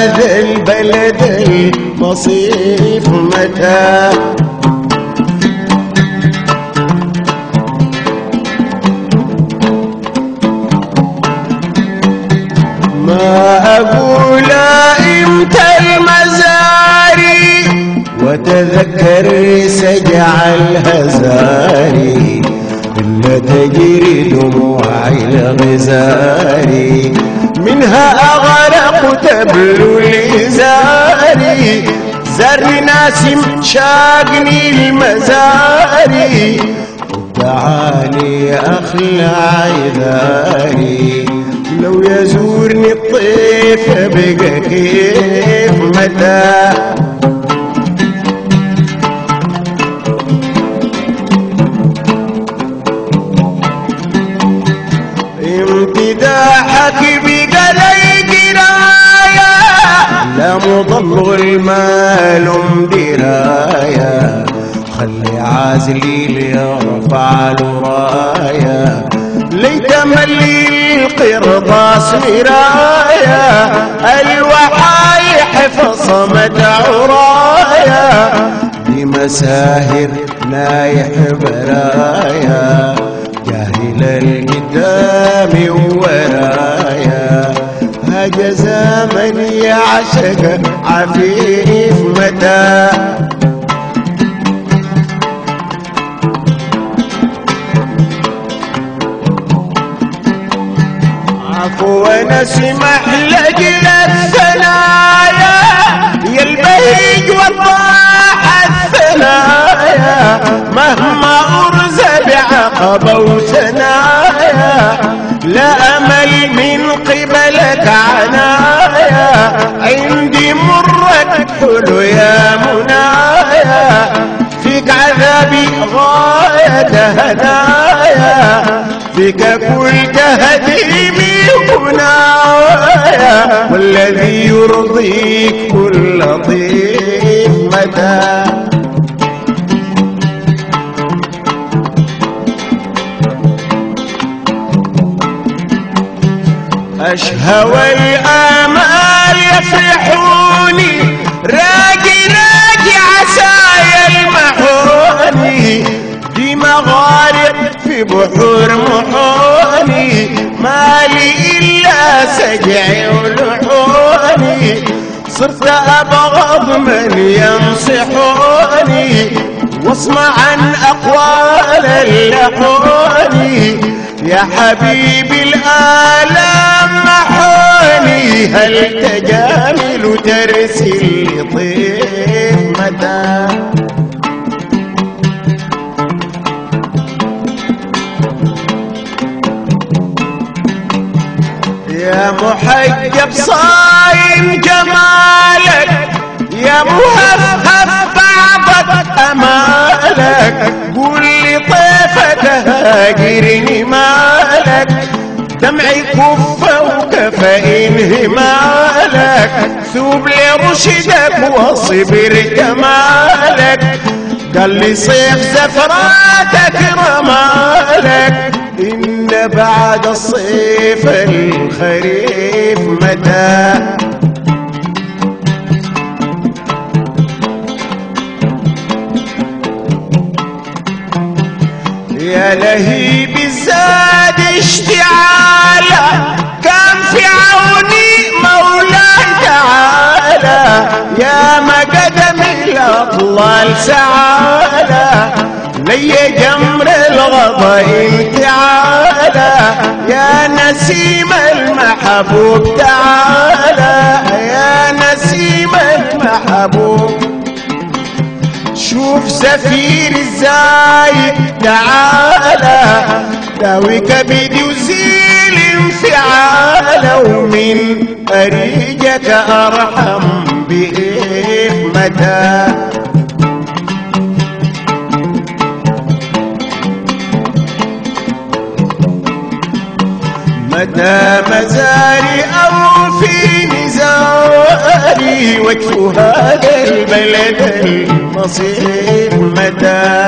هذا البلد المصيف متى؟ ما أقول إمتى المزاري وتذكر سجع الهزاري إلا تجري دموعي الغزاري منها أغرق تبلو الإزاري زر ناسم شاقني المزاري تعالي أخلع عذاري لو يزورني الطيف بقى كيف متى؟ امتداحك بقى لي قراية لا مضل المال دراية خلي عازلي ليرفع له راية ليت ملي القرطاس مراية الوحايح فصمت عرايا بمساهر نايح برايا جاهل القدام ورايا هاجا زمن يعشق عفيف متى؟ عفوا اسمح لجل الثنايا يا البهيج وضاح الثنايا مهما أرز بعقبة وثنايا لا أمل من قبلك عنايا عندي مرك حلو يا منايا فيك عذابي غاية هدايا فيك كل تهديمي ونايا والذي يرضيك كل لطيف متى؟ أشهوى الآمال يفرحوني راجي راجي عسايا المحوني دي مغارق في بحور محوني مالي إلا سجعي ولحوني صرت أبغض من ينصحوني واسمع عن أقوال اللحوني يا حبيبي الآلام محوني هل تجامل ترسل طيف متى؟ يا محجب صايم جمالك يا مهفهف بعضك أمالك قول لي طيفك هاجرني مالك دمعي كفة وكفى انهمالك ثوب لي رشدك واصبر جمالك قال لي صيف زفراتك رمالك إن بعد الصيف الخريف متى؟ يا لهيب الزاد اشتعاله كان في عوني مولاي تعالى يا ما قدم الأطلال سعالة لي جمر الغضا تعالى يا نسيم المحبوب تعالى يا نسيم المحبوب شوف سفير الزايد تعالى داوي كبدي وزيل انفعاله ومن أريجك أرحم بإيه متى؟ متى مزاري أو في نزاري وجه هذا البلد المصيف متى؟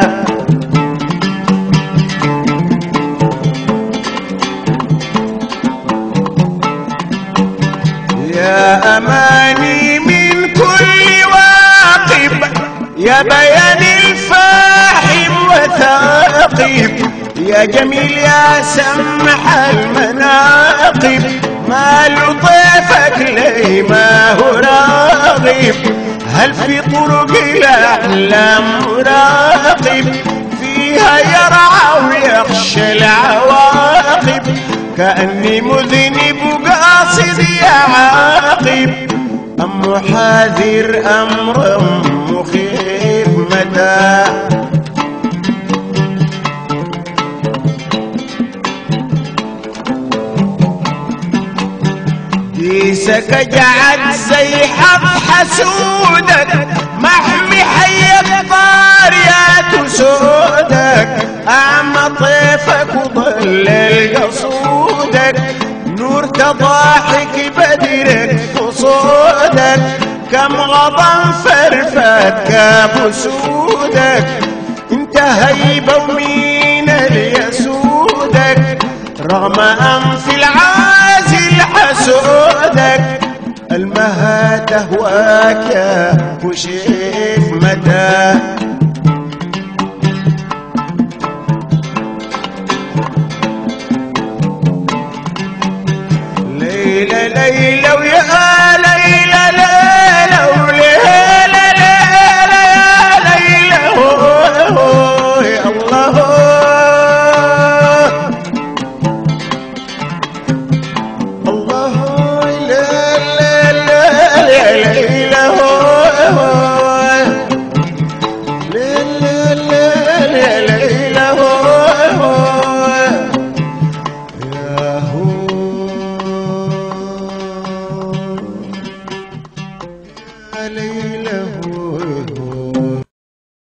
يا أماني يا بيان الفاحم وثاقب، يا جميل يا سمح المناقب، ما لطيفك لي ما هو راغب، هل في طرق الأحلام مراقب، فيها يرعى ويخشى العواقب، كأني مذنب وقاصد يا عاقب، أم حاذر أمر مخيف متى. كيسك جعد زي حظ حسودك، محمي حيك طاريات وسودك، أعمى طيفك وضلل قصودك، نور كضاحك بدرك وصودك، كم غضن فرفات كابوسودك، انت هيبة ومين اللي يسودك، رغم أنف العازل حسودك، المها تهواك وشيف متى.